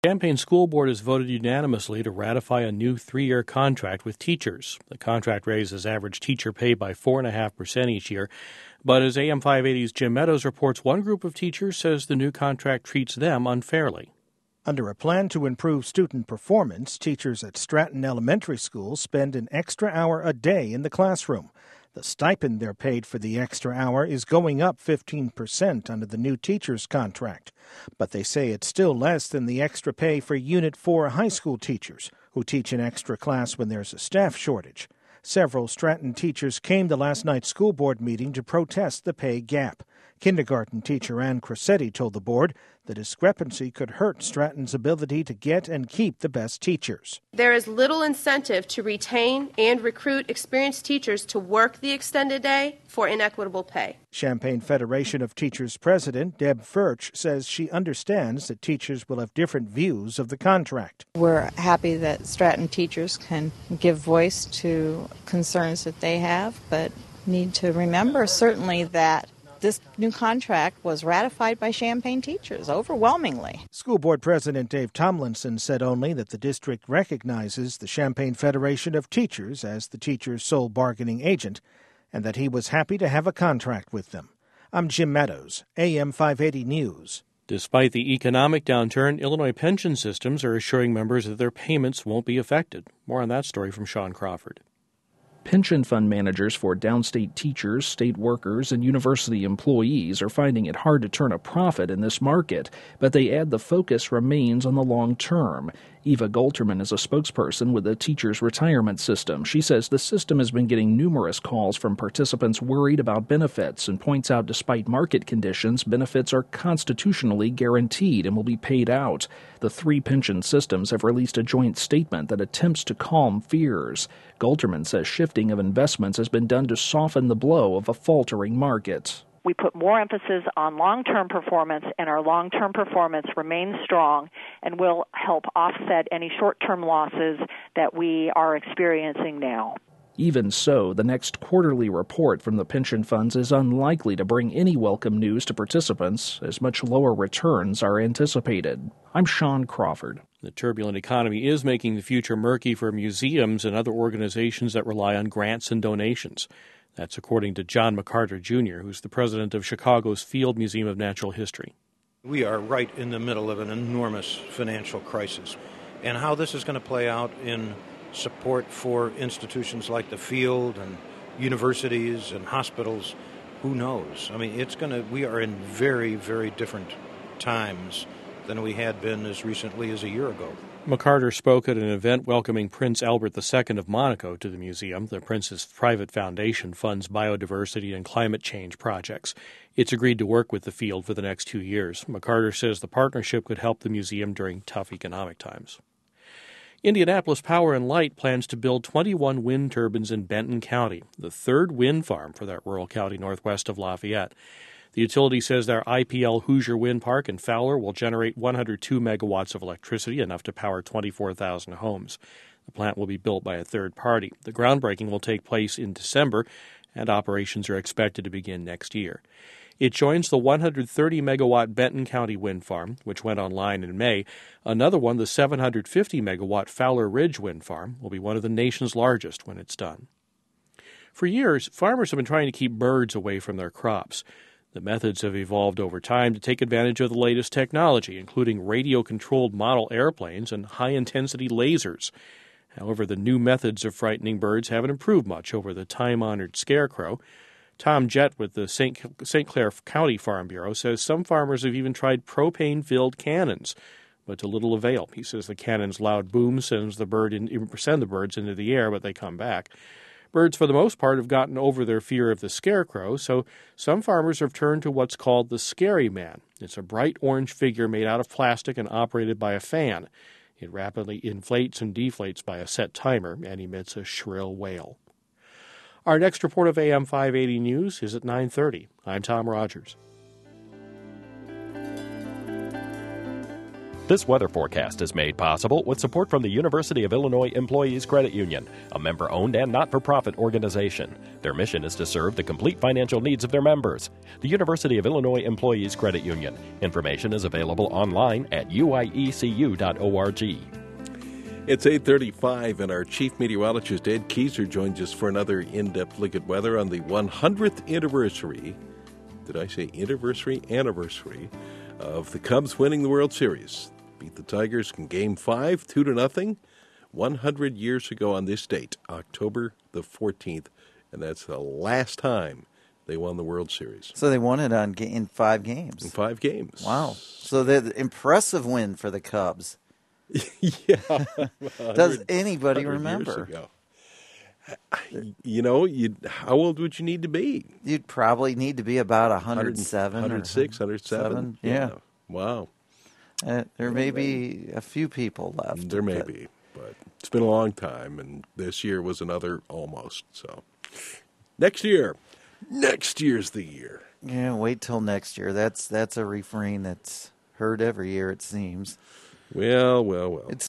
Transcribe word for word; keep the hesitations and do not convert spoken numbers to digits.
Champaign School Board has voted unanimously to ratify a new three-year contract with teachers. The contract raises average teacher pay by four point five percent each year. But as A M five eighty's Jim Meadows reports, one group of teachers says the new contract treats them unfairly. Under a plan to improve student performance, teachers at Stratton Elementary School spend an extra hour a day in the classroom. The stipend they're paid for the extra hour is going up fifteen percent under the new teacher's contract. But they say it's still less than the extra pay for Unit four high school teachers, who teach an extra class when there's a staff shortage. Several Stratton teachers came to last night's school board meeting to protest the pay gap. Kindergarten teacher Ann Cressetti told the board the discrepancy could hurt Stratton's ability to get and keep the best teachers. There is little incentive to retain and recruit experienced teachers to work the extended day for inequitable pay. Champaign Federation of Teachers President Deb Furch says she understands that teachers will have different views of the contract. We're happy that Stratton teachers can give voice to concerns that they have, but need to remember certainly that this new contract was ratified by Champaign teachers overwhelmingly. School Board President Dave Tomlinson said only that the district recognizes the Champaign Federation of Teachers as the teacher's sole bargaining agent, and that he was happy to have a contract with them. I'm Jim Meadows, A M five eighty News. Despite the economic downturn, Illinois pension systems are assuring members that their payments won't be affected. More on that story from Sean Crawford. Pension fund managers for downstate teachers, state workers, and university employees are finding it hard to turn a profit in this market, but they add the focus remains on the long term. Eva Golterman is a spokesperson with the Teachers Retirement System. She says the system has been getting numerous calls from participants worried about benefits and points out despite market conditions, benefits are constitutionally guaranteed and will be paid out. The three pension systems have released a joint statement that attempts to calm fears. Golterman says shifting of investments has been done to soften the blow of a faltering market. We put more emphasis on long-term performance, and our long-term performance remains strong and will help offset any short-term losses that we are experiencing now. Even so, the next quarterly report from the pension funds is unlikely to bring any welcome news to participants, as much lower returns are anticipated. I'm Sean Crawford. The turbulent economy is making the future murky for museums and other organizations that rely on grants and donations. That's according to John McCarter, Junior, who's the president of Chicago's Field Museum of Natural History. We are right in the middle of an enormous financial crisis. And how this is going to play out in support for institutions like the Field and universities and hospitals, who knows? I mean, it's going to, we are in very, very different times than we had been as recently as a year ago. McCarter spoke at an event welcoming Prince Albert the Second of Monaco to the museum. The prince's private foundation funds biodiversity and climate change projects. It's agreed to work with the Field for the next two years. McCarter says the partnership could help the museum during tough economic times. Indianapolis Power and Light plans to build twenty-one wind turbines in Benton County, the third wind farm for that rural county northwest of Lafayette. The utility says their I P L Hoosier Wind Park in Fowler will generate one hundred two megawatts of electricity, enough to power twenty-four thousand homes. The plant will be built by a third party. The groundbreaking will take place in December, and operations are expected to begin next year. It joins the one hundred thirty megawatt Benton County Wind Farm, which went online in May. Another one, the seven hundred fifty megawatt Fowler Ridge Wind Farm, will be one of the nation's largest when it's done. For years, farmers have been trying to keep birds away from their crops. The methods have evolved over time to take advantage of the latest technology, including radio-controlled model airplanes and high-intensity lasers. However, the new methods of frightening birds haven't improved much over the time-honored scarecrow. Tom Jett with the Saint Saint Clair County Farm Bureau says some farmers have even tried propane-filled cannons, but to little avail. He says the cannon's loud boom sends the bird in, send the birds into the air, but they come back. Birds, for the most part, have gotten over their fear of the scarecrow, so some farmers have turned to what's called the Scary Man. It's a bright orange figure made out of plastic and operated by a fan. It rapidly inflates and deflates by a set timer and emits a shrill wail. Our next report of A M five eighty News is at nine thirty. I'm Tom Rogers. This weather forecast is made possible with support from the University of Illinois Employees Credit Union, a member-owned and not-for-profit organization. Their mission is to serve the complete financial needs of their members. The University of Illinois Employees Credit Union. Information is available online at u i e c u dot org. It's eight thirty-five, and our chief meteorologist, Ed Kieser, joins us for another in-depth look at weather on the one hundredth anniversary, did I say anniversary? Anniversary of the Cubs winning the World Series. Beat the Tigers in Game five, two to nothing, one hundred years ago on this date, October the fourteenth, and that's the last time they won the World Series. So they won it on in five games. In five games. Wow. So the impressive win for the Cubs. Yeah. Does anybody remember? Years ago. You know, you'd, how old would you need to be? You'd probably need to be about one hundred seven. one hundred six, one hundred seven. Yeah. yeah. Wow. Uh, there may be a few people left. There may be, but it's been a long time, and this year was another almost. So next year, next year's the year. Yeah, wait till next year. That's that's a refrain that's heard every year, it seems. Well, well, well. It's